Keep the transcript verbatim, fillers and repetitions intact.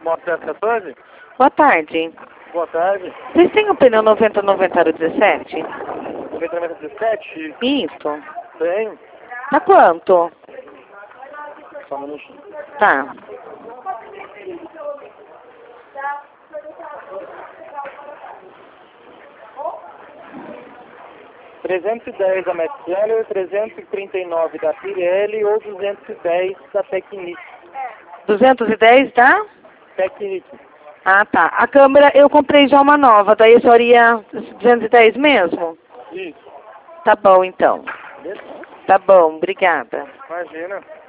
Moto quatorze? Boa tarde. Boa tarde. Vocês têm o pneu noventa noventa dezessete? noventa noventa dezessete? Isso. Tem. Tá quanto? Só um minutinho. Tá. trezentos e dez da Metzeler, trezentos e trinta e nove da Pirelli ou duzentos e dez da Tecnic. duzentos e dez tá? Tecnic. Ah, tá. A câmera, eu comprei já uma nova, daí só iria duzentos e dez mesmo? Isso. Tá bom, então. Beleza? Tá bom, obrigada. Imagina.